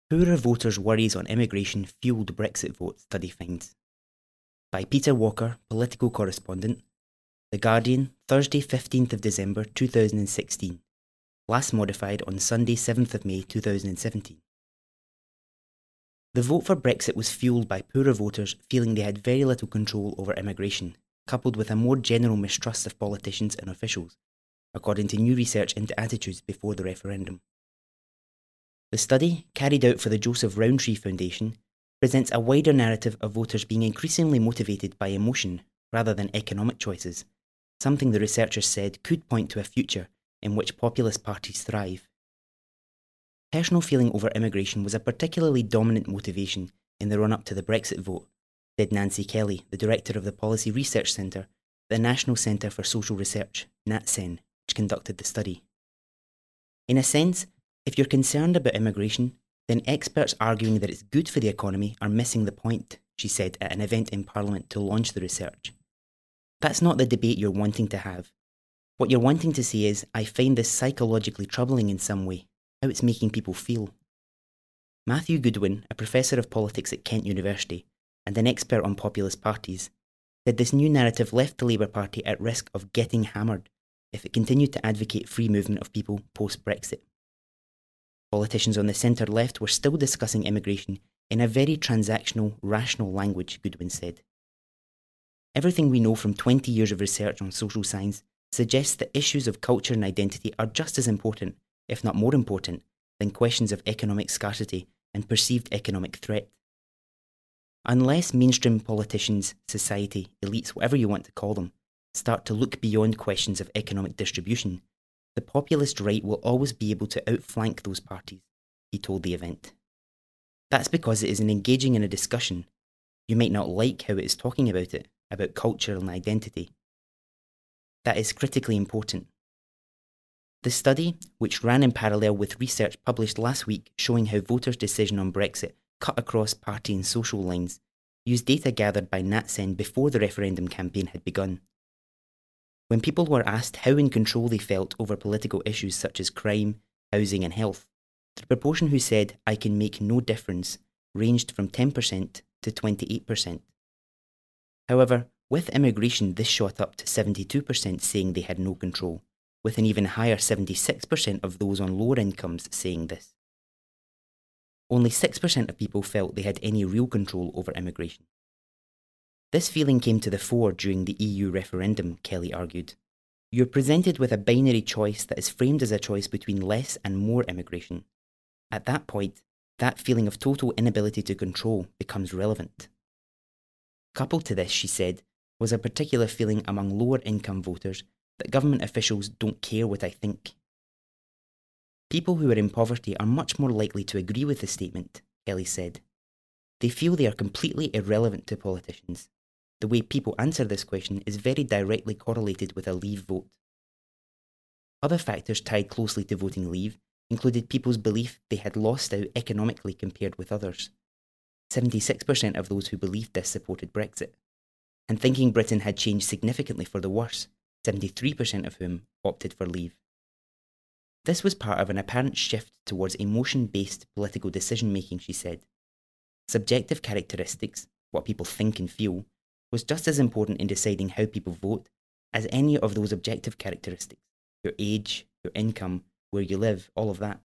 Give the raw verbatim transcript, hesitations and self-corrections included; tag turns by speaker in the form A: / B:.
A: Poorer voters' worries on immigration fueled Brexit vote, study finds. By Peter Walker, political correspondent. The Guardian, Thursday fifteenth of December two thousand sixteen. Last modified on Sunday seventh of May two thousand seventeen. The vote for Brexit was fueled by poorer voters feeling they had very little control over immigration, coupled with a more general mistrust of politicians and officials, according to new research into attitudes before the referendum. The study, carried out for the Joseph Rowntree Foundation, presents a wider narrative of voters being increasingly motivated by emotion rather than economic choices, something the researchers said could point to a future in which populist parties thrive. Personal feeling over immigration was a particularly dominant motivation in the run-up to the Brexit vote, said Nancy Kelly, the director of the Policy Research Centre at the National Centre for Social Research, NatCen, which conducted the study. In a sense, if you're concerned about immigration, then experts arguing that it's good for the economy are missing the point, she said at an event in Parliament to launch the research. That's not the debate you're wanting to have. What you're wanting to say is, I find this psychologically troubling in some way, how it's making people feel. Matthew Goodwin, a professor of politics at Kent University and an expert on populist parties, said this new narrative left the Labour Party at risk of getting hammered if it continued to advocate free movement of people post-Brexit. Politicians on the centre-left were still discussing immigration in a very transactional, rational language, Goodwin said. Everything we know from twenty years of research on social science suggests that issues of culture and identity are just as important, if not more important, than questions of economic scarcity and perceived economic threat. Unless mainstream politicians, society, elites, whatever you want to call them, start to look beyond questions of economic distribution, the populist right will always be able to outflank those parties, he told the event. That's because it is in engaging in a discussion. You might not like how it is talking about it, about culture and identity. That is critically important. The study, which ran in parallel with research published last week showing how voters' decision on Brexit cut across party and social lines, used data gathered by NatCen before the referendum campaign had begun. When people were asked how in control they felt over political issues such as crime, housing and health, the proportion who said, I can make no difference, ranged from ten percent to twenty-eight percent. However, with immigration this shot up to seventy-two percent saying they had no control, with an even higher seventy-six percent of those on lower incomes saying this. Only six percent of people felt they had any real control over immigration. This feeling came to the fore during the E U referendum, Kelly argued. You're presented with a binary choice that is framed as a choice between less and more immigration. At that point, that feeling of total inability to control becomes relevant. Coupled to this, she said, was a particular feeling among lower income voters that government officials don't care what I think. People who are in poverty are much more likely to agree with the statement, Kelly said. They feel they are completely irrelevant to politicians. The way people answer this question is very directly correlated with a Leave vote. Other factors tied closely to voting Leave included people's belief they had lost out economically compared with others. seventy-six percent of those who believed this supported Brexit, and thinking Britain had changed significantly for the worse, seventy-three percent of whom opted for Leave. This was part of an apparent shift towards emotion-based political decision-making, she said. Subjective characteristics, what people think and feel, was just as important in deciding how people vote as any of those objective characteristics, your age, your income, where you live, all of that.